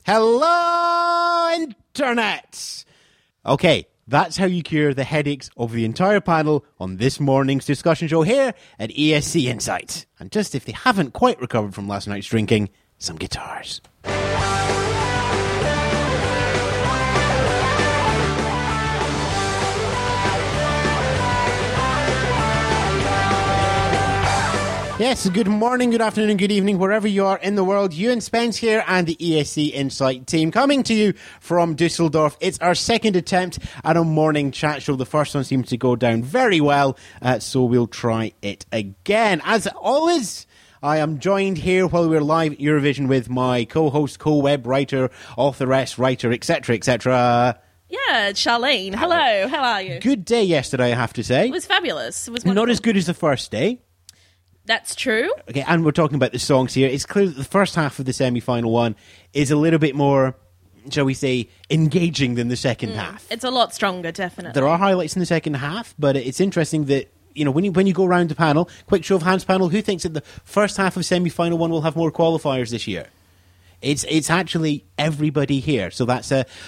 Hello, Internet! Okay, that's how you cure the headaches of the entire panel on this morning's discussion show here at ESC Insight. And just if they haven't quite recovered from last night's drinking, some guitars. Yes, good morning, good afternoon, good evening, wherever you are in the world. Ewan Spence here and the ESC Insight team coming to you from Dusseldorf. It's our second attempt at a morning chat show. The first one seems to go down very well, so we'll try it again. As always, I am joined here while we're live at Eurovision with my co-host, co-web writer, authoress, writer, etc., etc. Yeah, Charlene. Hello, how are you? Good day yesterday, I have to say. It was fabulous. It was wonderful. Not as good as the first day. That's true. Okay, and we're talking about the songs here. It's clear that the first half of the semi-final one is a little bit more, shall we say, engaging than the second half. It's a lot stronger, definitely. There are highlights in the second half, but it's interesting that, you know, when you go around the panel, quick show of hands panel, who thinks that the first half of semi-final one will have more qualifiers this year? It's actually everybody here. So that's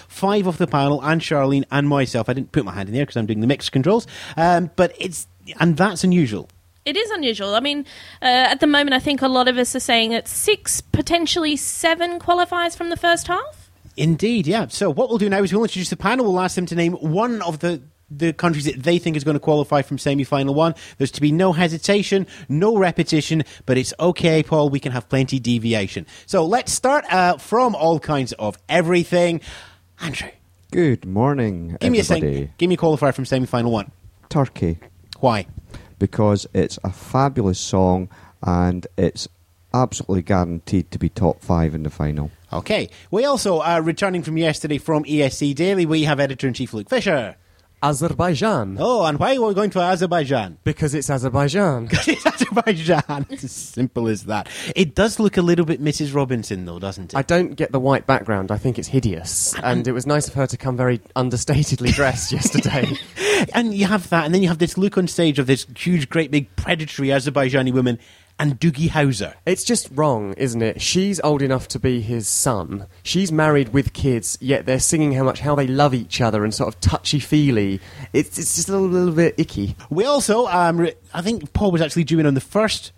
5 of the panel, and Charlene and myself. I didn't put my hand in there because I'm doing the mixed controls. And that's unusual. It is unusual. I mean, at the moment, I think a lot of us are saying it's 6, potentially 7 qualifiers from the first half. Indeed, yeah. So what we'll do now is we'll introduce the panel. We'll ask them to name one of the countries that they think is going to qualify from semi-final one. There's to be no hesitation, no repetition, but it's okay, Paul, we can have plenty deviation. So let's start from all kinds of everything. Andrew. Good morning, Give me everybody. Give me a qualifier from semi-final one. Turkey. Why? Because it's a fabulous song and it's absolutely guaranteed to be top 5 in the final. Okay. We also, returning from yesterday from ESC Daily, we have Editor-in-Chief Luke Fisher. Azerbaijan. Oh, and why are we going to Azerbaijan? Because it's Azerbaijan. It's Azerbaijan. It's as simple as that. It does look a little bit Mrs. Robinson, though, doesn't it? I don't get the white background. I think it's hideous. And it was nice of her to come very understatedly dressed yesterday. And you have that, and then you have this look on stage of this huge, great, big, predatory Azerbaijani woman and Doogie Howser. It's just wrong, isn't it? She's old enough to be his son. She's married with kids, yet they're singing how they love each other and sort of touchy-feely. It's just a little bit icky. We also, I think Paul was actually due in on the first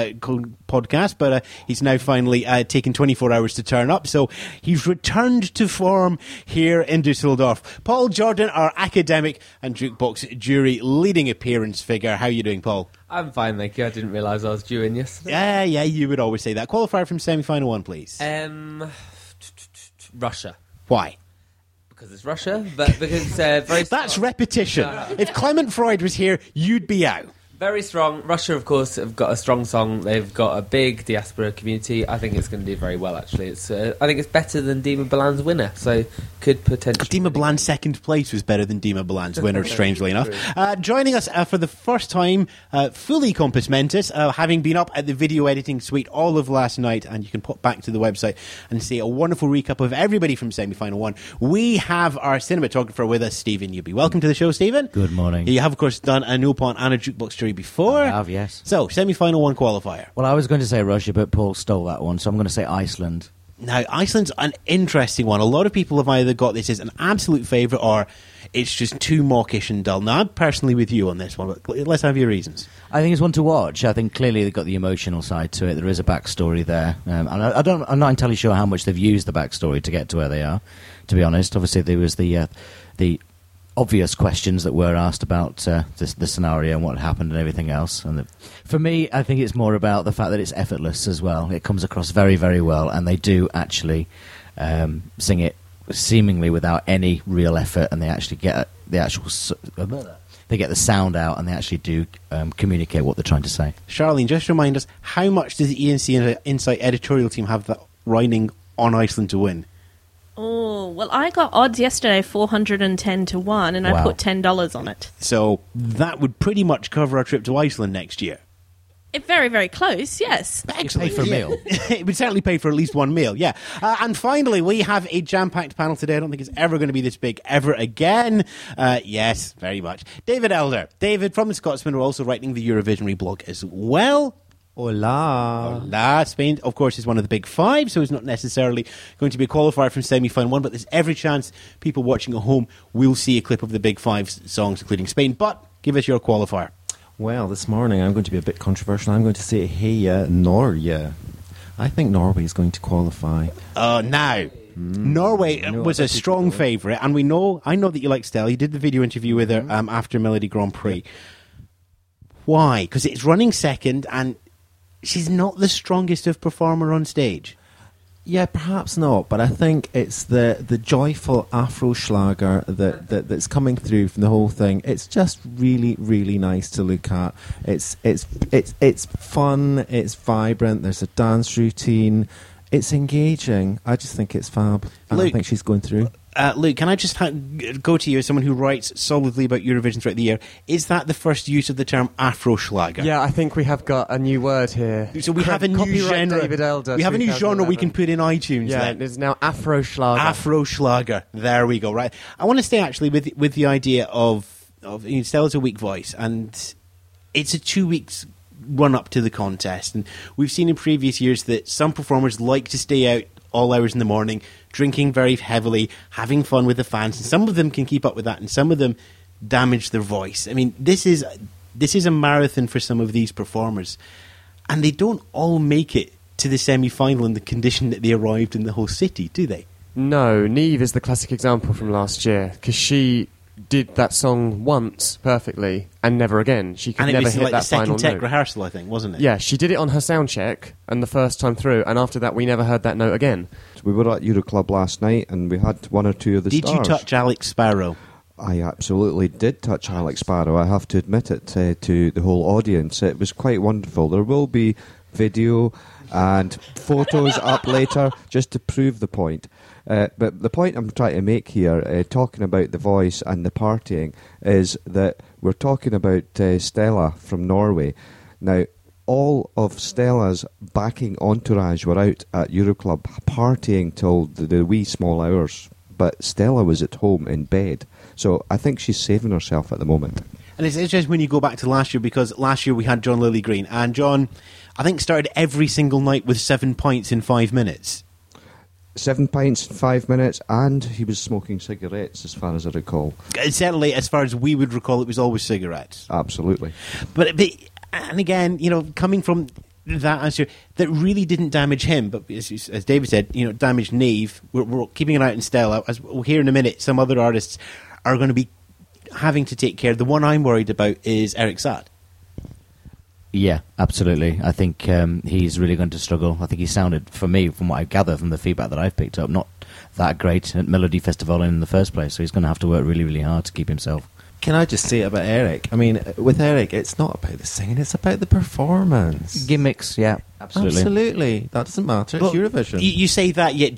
podcast, but he's now finally taken 24 hours to turn up, so he's returned to form here in Dusseldorf. Paul Jordan, our academic and jukebox jury leading appearance figure. How are you doing, Paul? I'm fine, thank you. I didn't realise I was due in yesterday. Yeah, you would always say that. Qualifier from semi-final one, please. Russia. Why? Because it's Russia, but because it's very strong. That's repetition. If Clement Freud was here, you'd be out. Very strong. Russia, of course, have got a strong song. They've got a big diaspora community. I think it's going to do very well, actually. I think it's better than Dima Bilan's winner, so could potentially... Dima Bilan's second place was better than Dima Bilan's winner, strangely enough. Joining us for the first time, fully Compass Mentis, having been up at the video editing suite all of last night, and you can pop back to the website and see a wonderful recap of everybody from semi-final one. We have our cinematographer with us, Stephen Newby. Welcome to the show, Stephen. Good morning. You have, of course, done a Nopon and a jukebox jury before. I have, yes. So, semi-final one qualifier. Well, I was going to say Russia, but Paul stole that one, so I'm going to say Iceland. Now, Iceland's an interesting one. A lot of people have either got this as an absolute favourite or it's just too mawkish and dull. Now, I'm personally with you on this one, but let's have your reasons. I think it's one to watch. I think clearly they've got the emotional side to it. There is a backstory there. And I'm not entirely sure how much they've used the backstory to get to where they are, to be honest. Obviously, there was the obvious questions that were asked about the scenario and what happened and everything else. And for me, I think it's more about the fact that it's effortless as well. It comes across very, very well, and they do actually sing it seemingly without any real effort, and they actually get the actual... They get the sound out, and they actually do communicate what they're trying to say. Charlene, just remind us, how much does the ENC Insight editorial team have that riding on Iceland to win? Oh, well, I got odds yesterday, 410 to 1, and Wow. I put $10 on it. So that would pretty much cover our trip to Iceland next year. Very, very close, yes. Excellent. Pay for a meal. It would certainly pay for at least one meal, yeah. And finally, we have a jam-packed panel today. I don't think it's ever going to be this big ever again. Yes, very much. David Elder. David from the Scotsman are also writing the Eurovisionary blog as well. Hola. Hola. Spain, of course, is one of the big five, so it's not necessarily going to be a qualifier from semi-final one, but there's every chance people watching at home will see a clip of the big five songs, including Spain. But give us your qualifier. Well, this morning I'm going to be a bit controversial. I'm going to say Heia Norge. I think Norway is going to qualify. Now, Norway was a strong favourite, and I know that you like Stella. You did the video interview with her after Melody Grand Prix. Why? Because it's running second, and she's not the strongest of performer on stage. Yeah, perhaps not, but I think it's the joyful Afro Schlager that's coming through from the whole thing. It's just really, really nice to look at. It's fun, it's vibrant, there's a dance routine, it's engaging. I just think it's fab, and Luke, I think she's going through. Luke, can I just go to you as someone who writes solidly about Eurovision throughout the year? Is that the first use of the term Afro Schlager? Yeah, I think we have got a new word here. So we have a new Copyright genre. David Elder, We have a new genre we can 2011. put in iTunes. Yeah, then. it's now Afro Schlager. Afro Schlager. There we go. Right. I want to stay actually with the idea of Stella's a weak voice, and it's a 2 weeks run up to the contest, and we've seen in previous years that some performers like to stay out all hours in the morning, drinking very heavily, having fun with the fans, and some of them can keep up with that, and some of them damage their voice. I mean, this is a marathon for some of these performers, and they don't all make it to the semi-final in the condition that they arrived in the whole city, do they? No, Niamh is the classic example from last year, because she did that song once perfectly and never again. She could And it never was hit like the that final second tech note. rehearsal, I think, wasn't it? Yeah, she did it on her sound check and the first time through, and after that we never heard that note again. We were at Euroclub last night, and we had one or two of the Did stars. you touch Alex Sparrow? I absolutely did touch Alex Sparrow. I have to admit it to the whole audience. It was quite wonderful. There will be video and photos up later just to prove the point. But the point I'm trying to make here, talking about the voice and the partying, is that we're talking about Stella from Norway. Now, all of Stella's backing entourage were out at Euroclub partying till the wee small hours, but Stella was at home in bed. So I think she's saving herself at the moment. And it's interesting when you go back to last year, because last year we had John Lilly Green, and John, I think, started every single night with 7 pints in 5 minutes. 7 pints in 5 minutes, and he was smoking cigarettes, as far as I recall. Certainly, as far as we would recall, it was always cigarettes. Absolutely. But and again, coming from that answer, that really didn't damage him, but as David said, damaged Niamh. We're keeping an eye out on Stella. As we'll hear in a minute, some other artists are going to be having to take care. The one I'm worried about is Eric Saad. Yeah, absolutely. I think he's really going to struggle. I think he sounded, for me, from what I gather from the feedback that I've picked up, not that great at Melody Festival in the first place. So he's going to have to work really, really hard to keep himself. Can I just say about Eric? I mean, with Eric, it's not about the singing, it's about the performance. Gimmicks, yeah, absolutely. Absolutely. That doesn't matter. It's But Eurovision. You say that, yet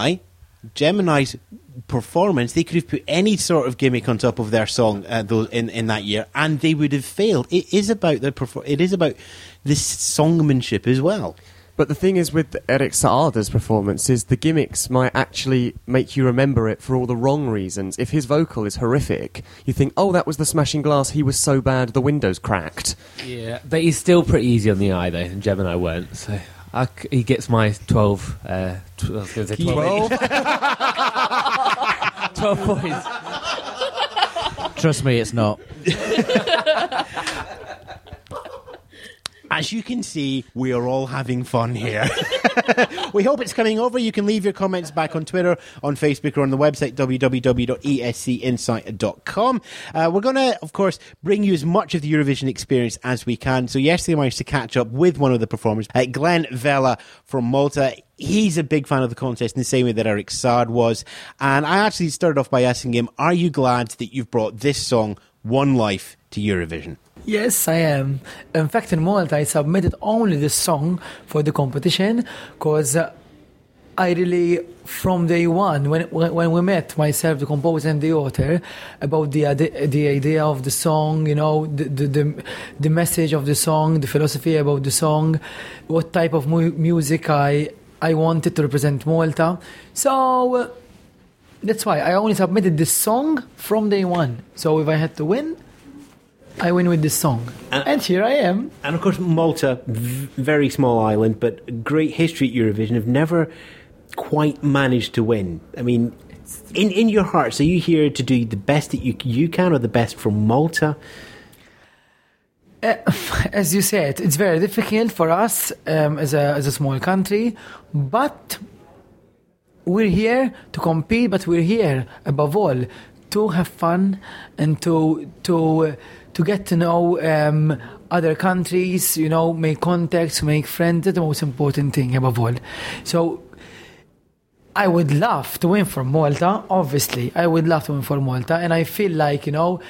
Gemini's performance, they could have put any sort of gimmick on top of their song in that year, and they would have failed. It is about it is about this songmanship as well. But the thing is with Eric Saada's performance is the gimmicks might actually make you remember it for all the wrong reasons. If his vocal is horrific, you think, oh, that was the smashing glass, he was so bad, the windows cracked. Yeah, but he's still pretty easy on the eye, though, and Gemini weren't. So he gets my 12. I was going to say 12. 12 points. Trust me, it's not. As you can see, we are all having fun here. We hope it's coming over. You can leave your comments back on Twitter, on Facebook, or on the website www.escinsight.com. We're going to, of course, bring you as much of the Eurovision experience as we can. So yesterday I managed to catch up with one of the performers, Glenn Vella from Malta. He's a big fan of the contest in the same way that Eric Saad was. And I actually started off by asking him, are you glad that you've brought this song, One Life, to Eurovision? Yes, I am. In fact, in Malta, I submitted only this song for the competition because I really, from day one, when we met, myself, the composer and the author, about the idea of the song, the message of the song, the philosophy about the song, what type of music I wanted to represent Malta. So that's why I only submitted this song from day one. So if I had to win, I win with this song. And here I am. And of course, Malta, very small island, but great history at Eurovision, have never quite managed to win. I mean, in your hearts, are you here to do the best that you can, or the best from Malta? As you said, it's very difficult for us as a small country, but we're here to compete, but we're here, above all, to have fun and to get to know other countries, make contacts, make friends. That's the most important thing, above all. So I would love to win for Malta, obviously. I would love to win for Malta. And I feel like,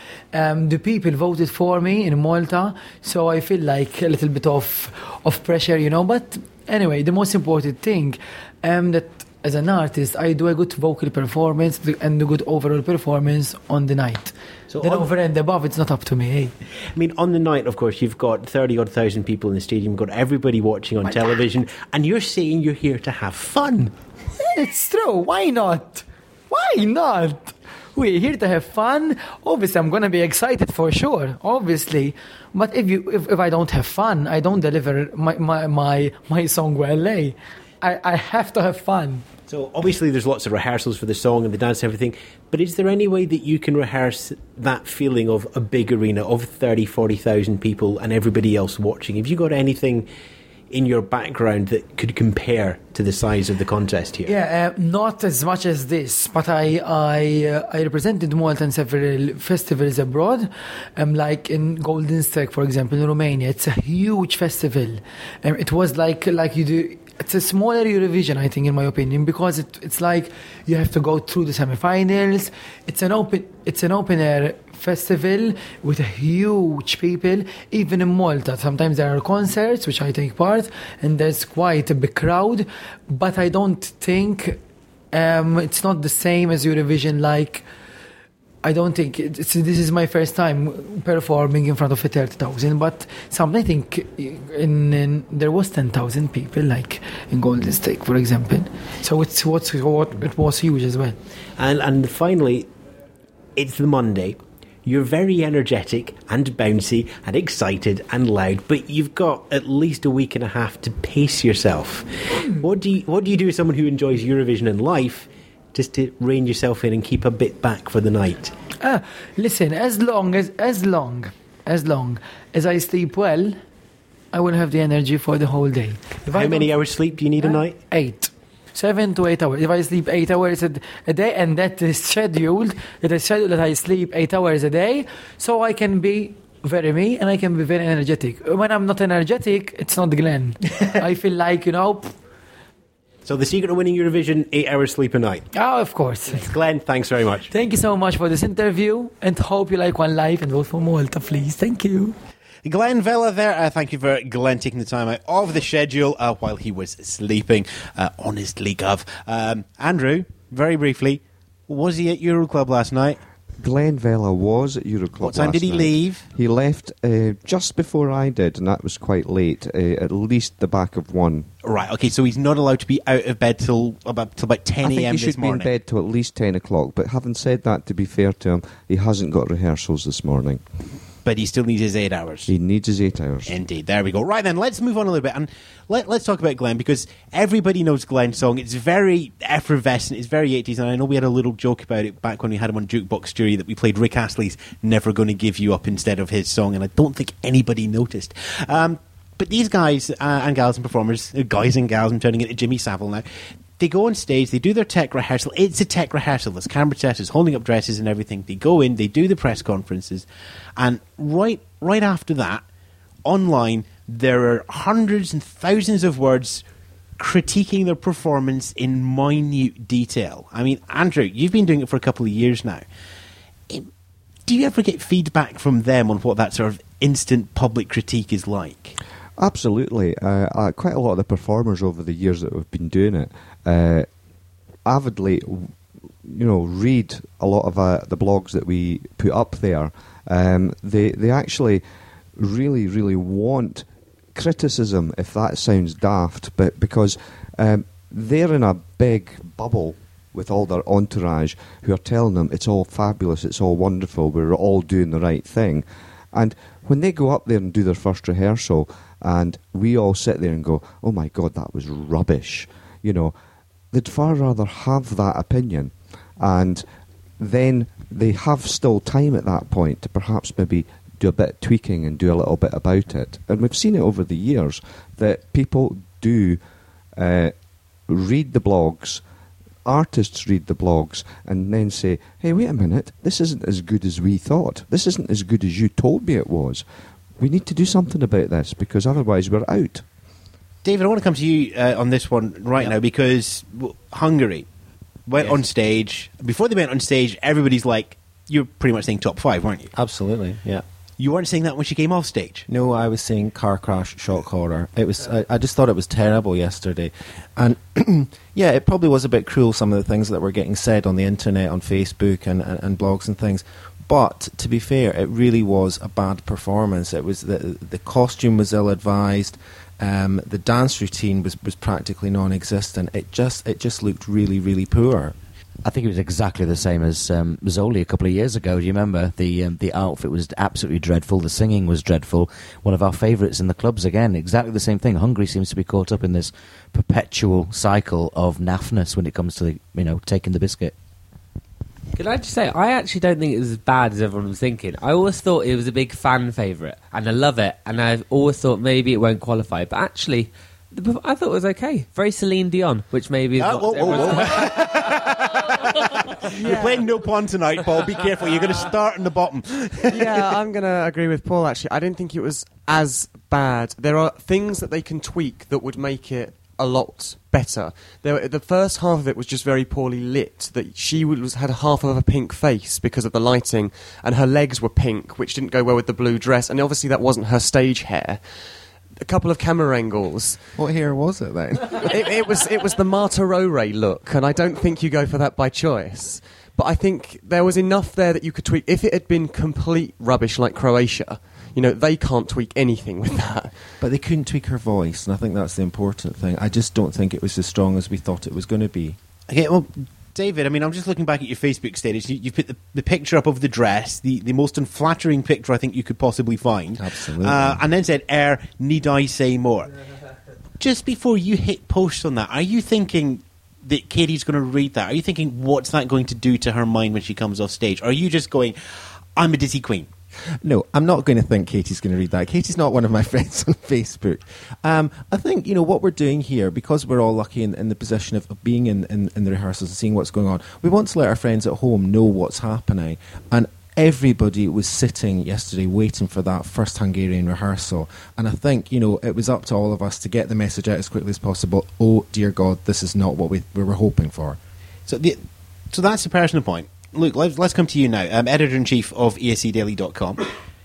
the people voted for me in Malta. So I feel like a little bit of pressure, But anyway, the most important thing, that as an artist, I do a good vocal performance and a good overall performance on the night. So then over and above, it's not up to me. I mean, on the night, of course, you've got 30,000 people in the stadium, you've got everybody watching on television, and you're saying you're here to have fun. It's true. Why not? Why not? We're here to have fun. Obviously, I'm going to be excited for sure, obviously. But if I don't have fun, I don't deliver my song well. I have to have fun. So obviously there's lots of rehearsals for the song and the dance and everything, but is there any way that you can rehearse that feeling of a big arena of 40,000 people and everybody else watching? Have you got anything in your background that could compare to the size of the contest here? Yeah, not as much as this, but I represented Malta in several festivals abroad, like in Golden Stag, for example, in Romania. It's a huge festival. It was like you do. It's a smaller Eurovision, I think, in my opinion, because it's like you have to go through the semi-finals. It's an open air festival with a huge people. Even in Malta, sometimes there are concerts which I take part, and there's quite a big crowd. But I don't think it's not the same as Eurovision. Like, I don't think this is my first time performing in front of 30,000, but I think there was 10,000 people, like in Golden Stag, for example. So it was huge as well. And finally, it's the Monday. You're very energetic and bouncy and excited and loud, but you've got at least a week and a half to pace yourself. What do you do as someone who enjoys Eurovision in life, just to rein yourself in and keep a bit back for the night? Listen, as long as I sleep well, I will have the energy for the whole day. How many hours sleep do you need a night? 7 to 8 hours. If I sleep 8 hours a day, and that is scheduled, that I sleep 8 hours a day, so I can be very me and I can be very energetic. When I'm not energetic, it's not Glenn. I feel like, So the secret of winning Eurovision, 8 hours sleep a night. Oh, of course. Glenn, thanks very much. Thank you so much for this interview, and hope you like One Life and vote for Malta, please. Thank you. Glenn Villa there. Thank you for Glenn taking the time out of the schedule while he was sleeping. Honestly, Gov. Andrew, very briefly, was he at Euroclub last night? Glenn Vella was at Euroclub. What time did he leave? He left just before I did, and that was quite late, at least the back of 1. Right, okay, so he's not allowed to be out of bed till about 10 a.m. this morning. I think he should be in bed till at least 10 o'clock, but having said that, to be fair to him, he hasn't got rehearsals this morning. But he still needs his 8 hours. He needs his 8 hours. Indeed. There we go. Right then, let's move on a little bit and let's talk about Glenn, because everybody knows Glenn's song. It's very effervescent. It's very 80s, and I know we had a little joke about it back when we had him on Jukebox Jury that we played Rick Astley's Never Gonna Give You Up instead of his song, and I don't think anybody noticed. But these guys and gals and performers, guys and gals, I'm turning into Jimmy Savile now, they go on stage, they do their tech rehearsal. It's a tech rehearsal. There's camera setters holding up dresses and everything. They go in, they do the press conferences, and right after that, online, there are hundreds and thousands of words critiquing their performance in minute detail. I mean, Andrew, you've been doing it for a couple of years now. Do you ever get feedback from them on what that sort of instant public critique is like? Absolutely. Quite a lot of the performers over the years that have been doing it avidly, read a lot of the blogs that we put up there. They actually really, really want criticism, if that sounds daft, but because they're in a big bubble with all their entourage who are telling them it's all fabulous, it's all wonderful, we're all doing the right thing. And when they go up there and do their first rehearsal, and we all sit there and go, oh my God, that was rubbish, you know, they'd far rather have that opinion. And then they have still time at that point to perhaps maybe do a bit of tweaking and do a little bit about it. And we've seen it over the years that people do read the blogs, artists read the blogs, and then say, hey, wait a minute, this isn't as good as we thought. This isn't as good as you told me it was. We need to do something about this, because otherwise we're out. David, I want to come to you on this one right now, because Hungary went on stage. Before they went on stage, everybody's like, you're pretty much saying top 5, weren't you? Absolutely, yeah. You weren't saying that when she came off stage? No, I was saying car crash, shock horror. It was. I just thought it was terrible yesterday. And yeah, it probably was a bit cruel, some of the things that were getting said on the internet, on Facebook and blogs and things. But to be fair, it really was a bad performance. It was the costume was ill-advised. The dance routine was practically non-existent. It just looked really, really poor. I think it was exactly the same as Zoli a couple of years ago. Do you remember? The outfit was absolutely dreadful. The singing was dreadful. One of our favourites in the clubs again. Exactly the same thing. Hungary seems to be caught up in this perpetual cycle of naffness when it comes to taking the biscuit. Can I just say, I actually don't think it was as bad as everyone was thinking. I always thought it was a big fan favourite, and I love it, and I've always thought maybe it won't qualify, but actually, I thought it was okay. Very Celine Dion, which maybe is not... You're playing no pawn tonight, Paul. Be careful. You're going to start in the bottom. Yeah, I'm going to agree with Paul, actually. I didn't think it was as bad. There are things that they can tweak that would make it a lot better. The first half of it was just very poorly lit. That she had half of a pink face because of the lighting, and her legs were pink, which didn't go well with the blue dress, and obviously that wasn't her stage hair. A couple of camera angles. What hair was it then? it was the Marta Rore look, and I don't think you go for that by choice. But I think there was enough there that you could tweak. If it had been complete rubbish like Croatia, they can't tweak anything with that. But they couldn't tweak her voice, and I think that's the important thing. I just don't think it was as strong as we thought it was going to be. Okay, well, David, I mean, I'm just looking back at your Facebook status. You put the picture up of the dress, the most unflattering picture I think you could possibly find. Absolutely. And then said, need I say more? Just before you hit post on that, are you thinking that Katie's going to read that? Are you thinking, what's that going to do to her mind when she comes off stage? Or are you just going, I'm a Disney queen? No, I'm not going to think Katie's going to read that. Katie's not one of my friends on Facebook. I think, what we're doing here, because we're all lucky in the position of being in the rehearsals and seeing what's going on, we want to let our friends at home know what's happening. And everybody was sitting yesterday waiting for that first Hungarian rehearsal. And I think, it was up to all of us to get the message out as quickly as possible. Oh, dear God, this is not what we were hoping for. So that's the personal point. Luke, let's come to you now, editor-in-chief of ESCdaily.com.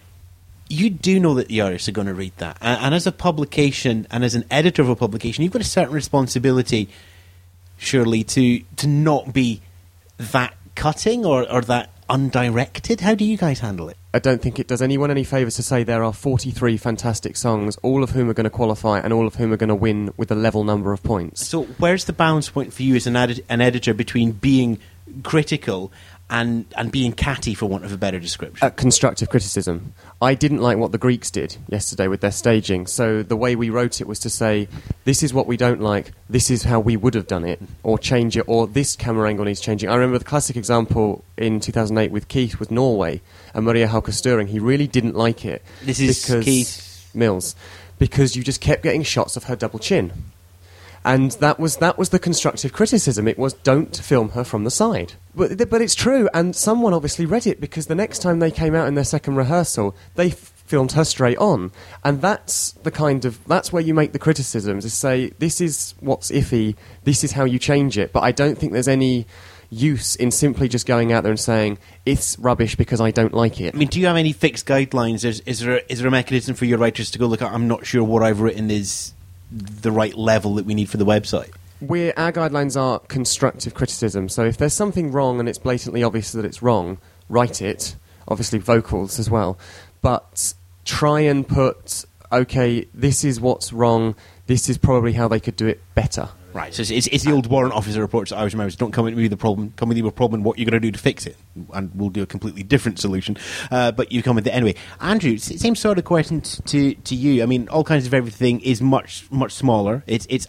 You do know that the artists are going to read that. And as a publication, and as an editor of a publication, you've got a certain responsibility, surely, to not be that cutting or that undirected. How do you guys handle it? I don't think it does anyone any favours to say there are 43 fantastic songs, all of whom are going to qualify and all of whom are going to win with a level number of points. So where's the balance point for you as an editor between being critical and being catty, for want of a better description? Constructive criticism. I didn't like what the Greeks did yesterday with their staging, so the way we wrote it was to say, this is what we don't like, this is how we would have done it, or change it, or this camera angle needs changing. I remember the classic example in 2008 with Keith with Norway and Maria Halka Störing. He really didn't like it. This is Keith Mills. Because you just kept getting shots of her double chin. And that was the constructive criticism. It was, don't film her from the side. But it's true, and someone obviously read it, because the next time they came out in their second rehearsal, they filmed her straight on. And that's where you make the criticisms, is say, this is what's iffy, this is how you change it. But I don't think there's any use in simply just going out there and saying, it's rubbish because I don't like it. I mean, do you have any fixed guidelines? Is there a mechanism for your writers to go, look, I'm not sure what I've written is the right level that we need for the website? Our guidelines are constructive criticism. So if there's something wrong and it's blatantly obvious that it's wrong, write it. Obviously vocals as well. But try and put, okay, this is what's wrong, this is probably how they could do it better. Right, so it's the old warrant officer approach to Irish members. Don't come with me with a problem. Come with me with a problem. What you're going to do to fix it, and we'll do a completely different solution. But you come with it anyway. Andrew, same sort of question to you. I mean, All Kinds of Everything is much smaller.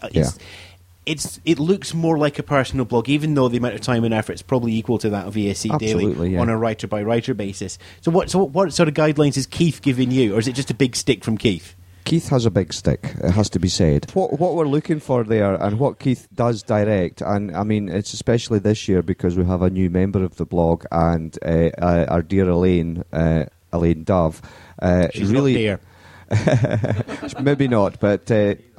It looks more like a personal blog, even though the amount of time and effort is probably equal to that of ESC Daily on a writer by writer basis. So what sort of guidelines is Keith giving you, or is it just a big stick from Keith? Keith has a big stick, it has to be said. What we're looking for there, and what Keith does direct, and I mean, it's especially this year because we have a new member of the blog, and our dear Elaine Dove. She's really, not dear. Maybe not, but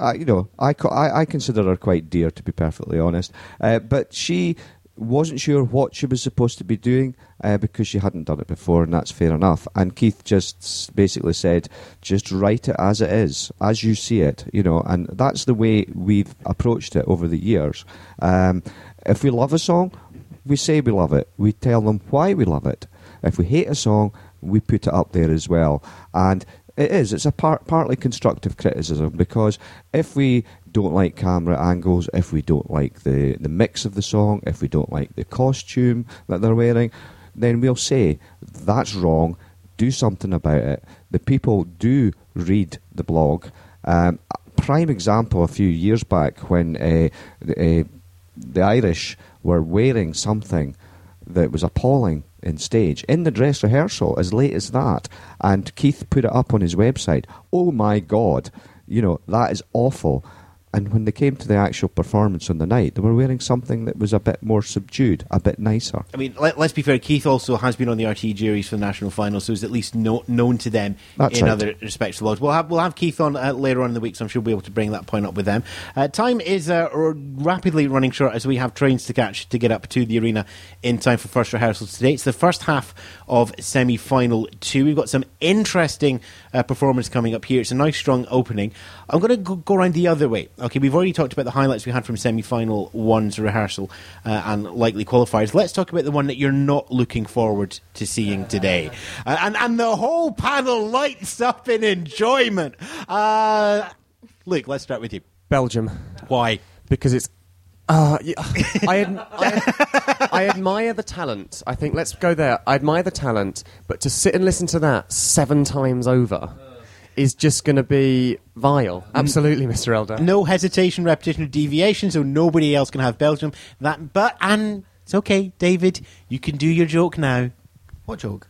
I consider her quite dear, to be perfectly honest. But she wasn't sure what she was supposed to be doing because she hadn't done it before, and that's fair enough. And Keith just basically said, just write it as it is, as you see it, and that's the way we've approached it over the years. If we love a song, we say we love it. We tell them why we love it. If we hate a song, we put it up there as well. And it's a partly constructive criticism, because if we don't like camera angles, if we don't like the mix of the song, if we don't like the costume that they're wearing, then we'll say, that's wrong, do something about it. The people do read the blog. Prime example, a few years back when the Irish were wearing something that was appalling in stage, in the dress rehearsal, as late as that, and Keith put it up on his website. Oh my God, that is awful. And when they came to the actual performance on the night, they were wearing something that was a bit more subdued, a bit nicer. I mean, let's be fair, Keith also has been on the RTE juries for the national final, so is at least known to them other respects to the laws. We'll have Keith on later on in the week, so I'm sure we'll be able to bring that point up with them. Time is rapidly running short as we have trains to catch to get up to the arena in time for first rehearsals today. It's the first half of semi-final 2. We've got some interesting performance coming up here. It's a nice strong opening. I'm going to go around the other way. Okay, we've already talked about the highlights we had from semi-final 1's rehearsal and likely qualifiers. Let's talk about the one that you're not looking forward to seeing today. And the whole panel lights up in enjoyment. Luke, let's start with you. Belgium. Why? Because it's... I admire the talent. I think, let's go there. I admire the talent, but to sit and listen to that 7 times over is just going to be vile. Absolutely, Mr. Elder. No hesitation, repetition, or deviation, so nobody else can have Belgium. And it's okay, David, you can do your joke now. What joke?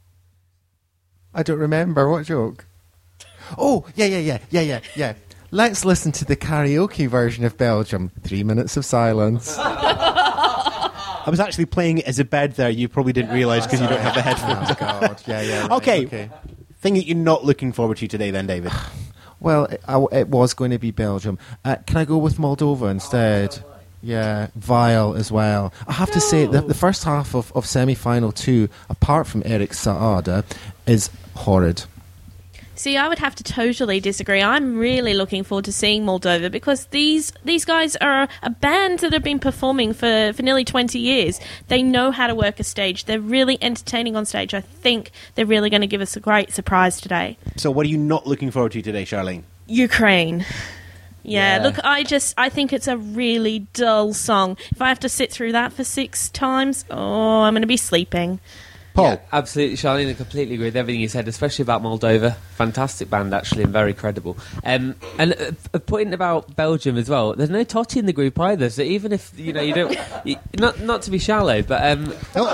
I don't remember. What joke? Oh, yeah. Let's listen to the karaoke version of Belgium. 3 minutes of silence. I was actually playing it as a bed there. You probably didn't realise because you don't have the headphones. Oh, God. Yeah. Right. Okay. Thing that you're not looking forward to today then, David? Well, it was going to be Belgium. Can I go with Moldova instead? Yeah, vile as well. I have to say, the first half of semi-final 2, apart from Eric Saada, is horrid. See, I would have to totally disagree. I'm really looking forward to seeing Moldova because these guys are a band that have been performing for nearly 20 years. They know how to work a stage. They're really entertaining on stage. I think they're really going to give us a great surprise today. So what are you not looking forward to today, Charlene? Ukraine. Yeah, look, I think it's a really dull song. If I have to sit through that for 6 times, I'm going to be sleeping. Paul? Yeah, absolutely, Charlene, I completely agree with everything you said, especially about Moldova. Fantastic band, actually, and very credible. And a point about Belgium as well. There's no Totti in the group either, so even if you don't, not to be shallow, but but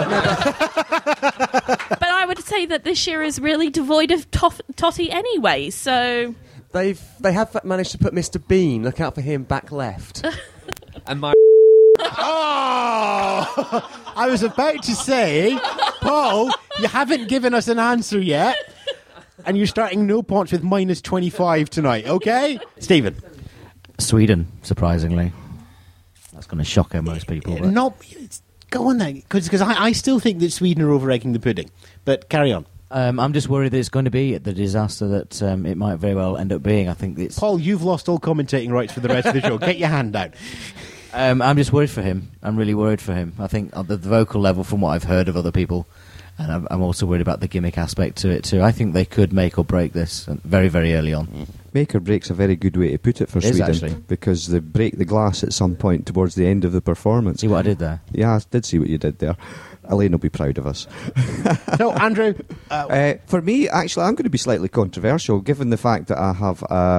I would say that this year is really devoid of Totti anyway. So they have managed to put Mr. Bean. Look out for him back left. and my. Oh! I was about to say, Paul, you haven't given us an answer yet, and you're starting no points with minus 25 tonight, okay? Stephen? Sweden, surprisingly. That's going to shock most people. But. No, go on then, because I still think that Sweden are over-egging the pudding, but carry on. I'm just worried that it's going to be the disaster that it might very well end up being. I think it's... Paul, you've lost all commentating rights for the rest of the show. Get your hand down. I'm just worried for him. I'm really worried for him. I think on the vocal level, from what I've heard of other people, and I'm also worried about the gimmick aspect to it too. I think they could make or break this very, very early on. make or break's a very good way to put it for It is, Sweden, actually. because they break the glass at some point towards the end of the performance. See what I did there? Yeah, I did see what you did there. Elaine will be proud of us. So, Andrew, For me, actually, I'm going to be slightly controversial, given the fact that I have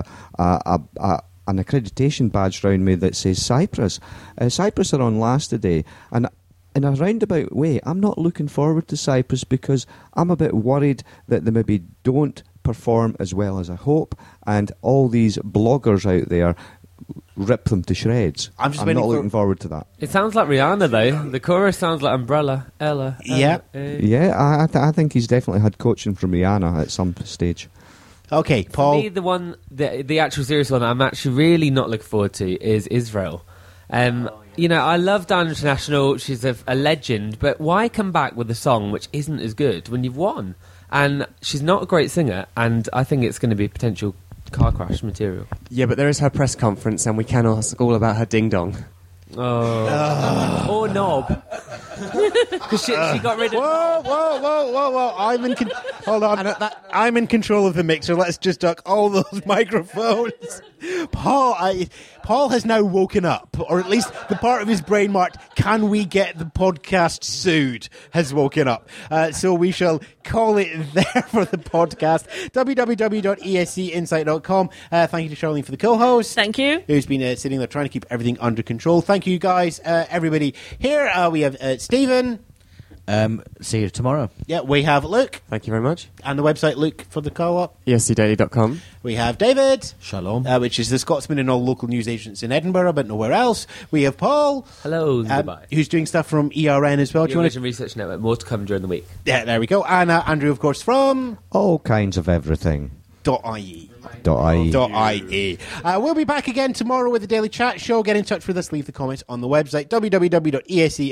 an accreditation badge round me that says Cyprus. Cyprus are on last today, and in a roundabout way, I'm not looking forward to Cyprus because I'm a bit worried that they maybe don't perform as well as I hope, and all these bloggers out there rip them to shreds. I'm just waiting not for- looking forward to that. It sounds like Rihanna, though. The chorus sounds like Umbrella, Ella. Yeah. Yeah, I think he's definitely had coaching from Rihanna at some stage. okay, For Paul. me, the actual serious one that I'm actually really not looking forward to is Israel. You know, I love Down International. She's a legend, but why come back with a song which isn't as good when you've won? And she's not a great singer, and I think it's going to be potential car crash material. Yeah, but there is her press conference, and we can ask all about her ding dong. Oh, or knob, because she got rid of. Whoa! Hold on. I'm in control of the mixer. Let's just duck all those microphones. Paul has now woken up, or at least the part of his brain marked, "Can we get the podcast sued?" has woken up. So we shall call it there for the podcast. www.escinsight.com. Thank you to Charlene for the co-host. Thank you. Who's been sitting there trying to keep everything under control. Thank you guys, everybody. Here we have Stephen. See you tomorrow. Yeah, we have Luke. Thank you very much. And the website, Luke, for the co-op. ESCdaily.com. We have David, Shalom. which is the Scotsman in all local newsagents in Edinburgh, but nowhere else. We have Paul, Hello, goodbye. who's doing stuff from ERN as well. Do you want Eurovision Research Network. More to come during the week. Yeah, there we go. And Andrew, of course, from All kinds of everything. .ie. .ie. We'll be back again tomorrow with the Daily Chat Show. Get in touch with us. Leave the comments on the website,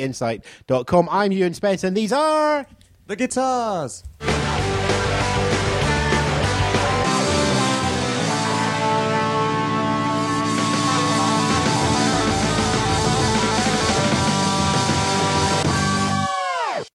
www.escinsight.com. I'm Ewan Spence, and these are... The guitars!